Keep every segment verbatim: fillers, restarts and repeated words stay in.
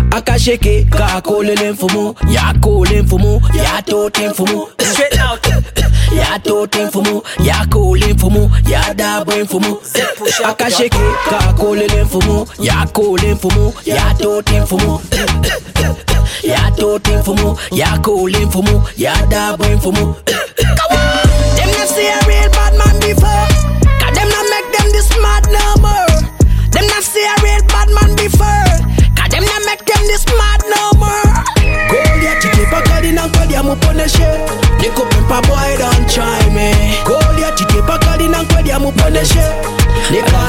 Akasheke, ka calling for more. Ya calling for more. Ya talking for more. Straight out. Ya talking for more. Ya calling for more. Ya dabbing for more. Akasheke, ka calling for more. Ya calling for more. Ya talking for more. Ya talking for more. Ya calling for more. Ya dabbing for more. Come on. Them not see a real bad man before. Cause them not make them this mad no more. Them not see a real bad man before. Cause them not make them this mad no more. Gold ya titi pa kadi na kadi ya muponeshe. Niko pimpa boy don't try me. Gold ya titi pa kadi na kadi ya muponeshe. Nika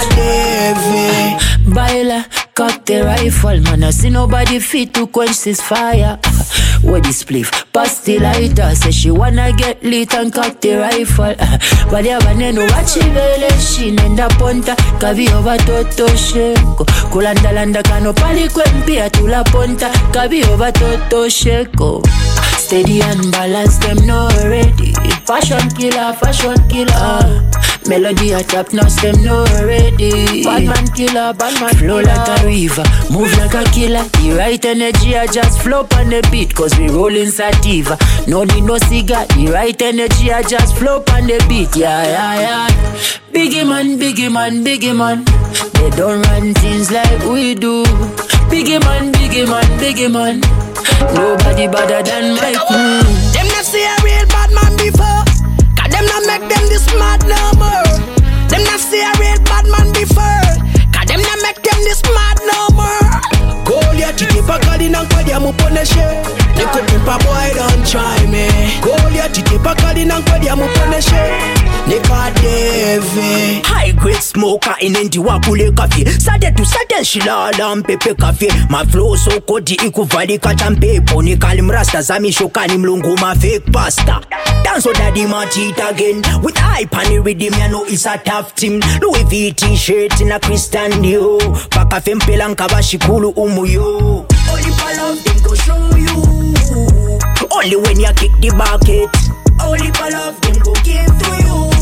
Devi. Baila, cock the rifle, man. I see nobody fit to quench this fire. What this spliff? Pass the lighter. Say she wanna get lit and cock the rifle. But ya baneno wachi vele she nenda ponta. Kavi over toto sheko. Kulanda landa kano pali kwempia tula ponta. Kavi over toto sheko. Steady and balance them no ready. Fashion killer, fashion killer. Melody a top notch them no ready. Bad man killer, bad man flow like a river, move like a killer. The right energy I just flow on the beat. Cause we rollin' sativa. No need no cigar. The right energy I just flow on the beat. Yeah, yeah, yeah. Biggie man, biggie man, biggie man. They don't run things like we do. Biggie man, biggie man, biggie man. Nobody better than my crew. Them not see a real bad man before. Cause them not make them this mad no more. Them not see a real bad man before. Cause them not make them this mad no more. Gold ya titi pa kadi na kadi ya muponeshe. Niko pimpa boy don't try me. Gold ya titi pa kadi na kadi ya muponeshe. Nika Devi. High grade smoker in endi wakule kafi. Sade tu sade shilala mpepe kafi. My flow so kodi ikuvalika champepo. Nikali mrasta zami shokani mlungu ma fake pasta. Dance so daddy match it again. With hype and the rhythm you know it's a tough team. Louis V t-shirt in a Christian Dior. Paka fempela nkabashi kulu umuyo. Only for love them go show you. Only when you kick the bucket. Only for love them go give to you.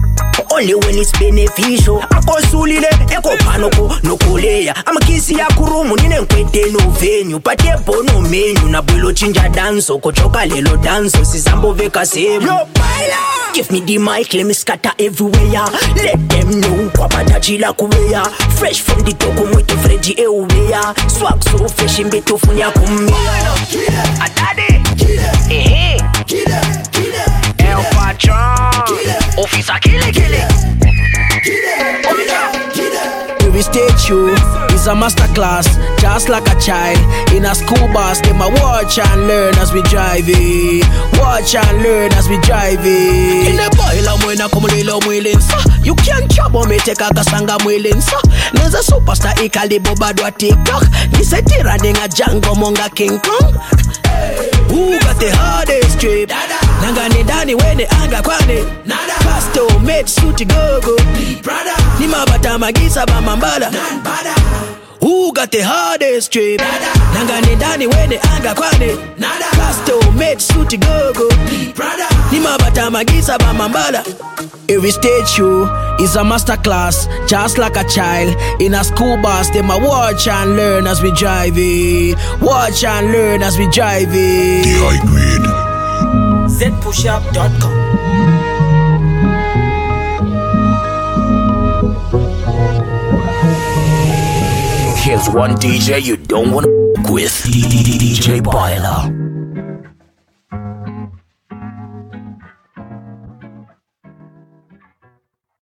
Only when it's beneficial. Ako sulile, eko panoko, no kuleya. Ama kisi ya kurumu, nine nkwete no venue. Patepo no menu, na bwilo chinja danso. Kochoka lelo danso, sizambo veka semu. Yo, baila! Give me the mic, let me scatter everywhere. Let them know, kwa patachila kuweya. Fresh from the toko, mweto freji ewea. Swag so fresh, imbeto funya kumea. Atade! Ehe! El Patron! Officer kille kille. Every stage show is a masterclass, just like a child in a school bus. Them a watch and learn as we drive it. Watch and learn as we drive it. In the boiler mwena kumulilo mwilinsa. You can't trouble me take a kasanga mwilinsa. Neza superstar ikali bobadwa TikTok. Nise tira denga Django monga King Kong. Who got the hardest trip? Nangani dani wene anga kwane. Pasto made suti gogo. Ni mabata magisa bamambala. Who got the hardest trip? Nangani dani wene anga kwane. Pasto made suti gogo. Ni mabata magisa bamambala. Every stage show is a masterclass, just like a child in a school bus. Them a watch and learn as we drive it. Watch and learn as we drive it. The high grade. Z push up dot com. Here's one D J you don't wanna f*** with. D J Baila.